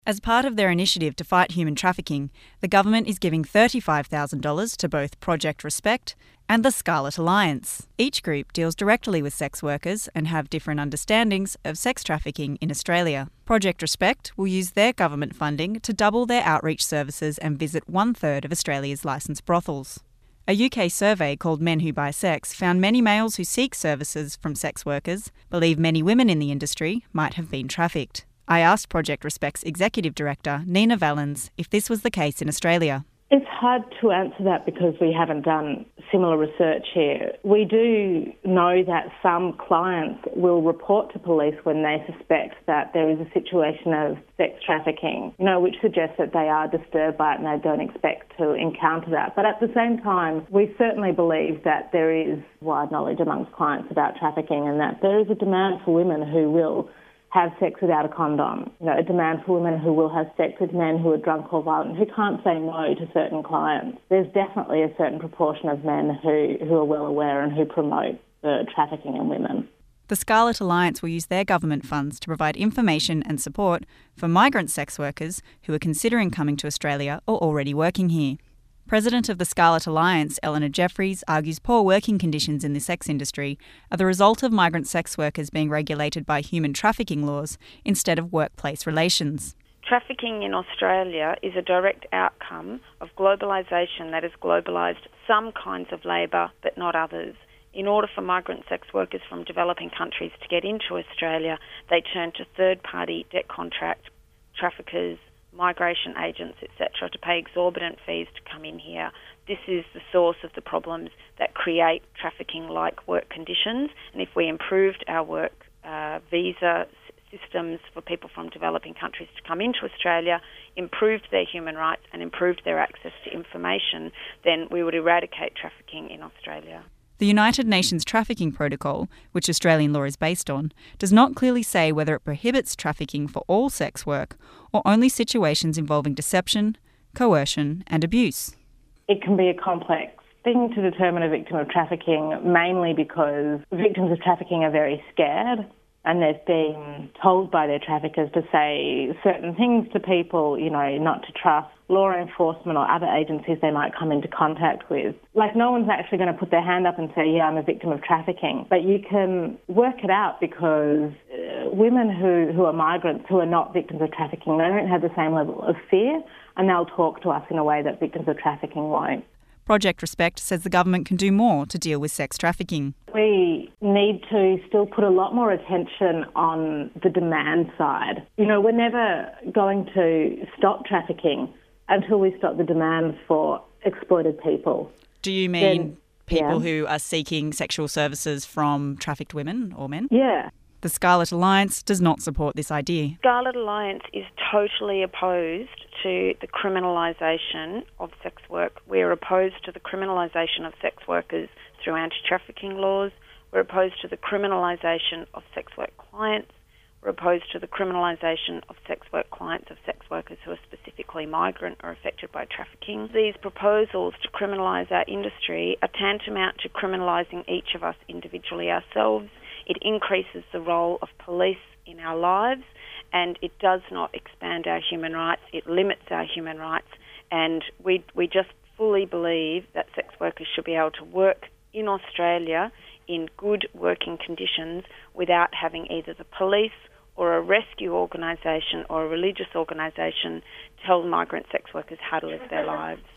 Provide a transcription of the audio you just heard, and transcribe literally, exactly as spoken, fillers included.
As part of their initiative to fight human trafficking, the government is giving thirty-five thousand dollars to both Project Respect and the Scarlet Alliance. Each group deals directly with sex workers and have different understandings of sex trafficking in Australia. Project Respect will use their government funding to double their outreach services and visit one-third of Australia's licensed brothels. A U K survey called Men Who Buy Sex found many males who seek services from sex workers believe many women in the industry might have been trafficked. I asked Project Respect's Executive Director, Nina Valens, if this was the case in Australia. It's hard to answer that because we haven't done similar research here. We do know that some clients will report to police when they suspect that there is a situation of sex trafficking, you know, which suggests that they are disturbed by it and they don't expect to encounter that. But at the same time, we certainly believe that there is wide knowledge amongst clients about trafficking and that there is a demand for women who will have sex without a condom, you know, a demand for women who will have sex with men who are drunk or violent, who can't say no to certain clients. There's definitely a certain proportion of men who, who are well aware and who promote the trafficking in women. The Scarlet Alliance will use their government funds to provide information and support for migrant sex workers who are considering coming to Australia or already working here. President of the Scarlet Alliance, Eleanor Jeffries, argues poor working conditions in the sex industry are the result of migrant sex workers being regulated by human trafficking laws instead of workplace relations. Trafficking in Australia is a direct outcome of globalisation that has globalised some kinds of labour but not others. In order for migrant sex workers from developing countries to get into Australia, they turn to third-party debt contract traffickers, migration agents, et cetera, to pay exorbitant fees to come in here. This is the source of the problems that create trafficking-like work conditions. And if we improved our work uh, visa systems for people from developing countries to come into Australia, improved their human rights and improved their access to information, then we would eradicate trafficking in Australia. The United Nations Trafficking Protocol, which Australian law is based on, does not clearly say whether it prohibits trafficking for all sex work or only situations involving deception, coercion and abuse. It can be a complex thing to determine a victim of trafficking, mainly because victims of trafficking are very scared and they've been told by their traffickers to say certain things to people, you know, not to trust law enforcement or other agencies they might come into contact with. Like, no one's actually going to put their hand up and say, yeah, I'm a victim of trafficking. But you can work it out because uh, women who, who are migrants, who are not victims of trafficking, they don't have the same level of fear, and they'll talk to us in a way that victims of trafficking won't. Project Respect says the government can do more to deal with sex trafficking. We need to still put a lot more attention on the demand side. You know, we're never going to stop trafficking until we stop the demand for exploited people. Do you mean then, people yeah. who are seeking sexual services from trafficked women or men? Yeah. The Scarlet Alliance does not support this idea. Scarlet Alliance is totally opposed to the criminalisation of sex work. We're opposed to the criminalisation of sex workers through anti-trafficking laws. We're opposed to the criminalisation of sex work clients. We're opposed to the criminalisation of sex work clients of sex workers who are specifically migrant or affected by trafficking. These proposals to criminalise our industry are tantamount to criminalising each of us individually ourselves. It increases the role of police in our lives, and it does not expand our human rights. It limits our human rights, and we we just fully believe that sex workers should be able to work in Australia in good working conditions without having either the police or a rescue organisation or a religious organisation tell migrant sex workers how to live their lives.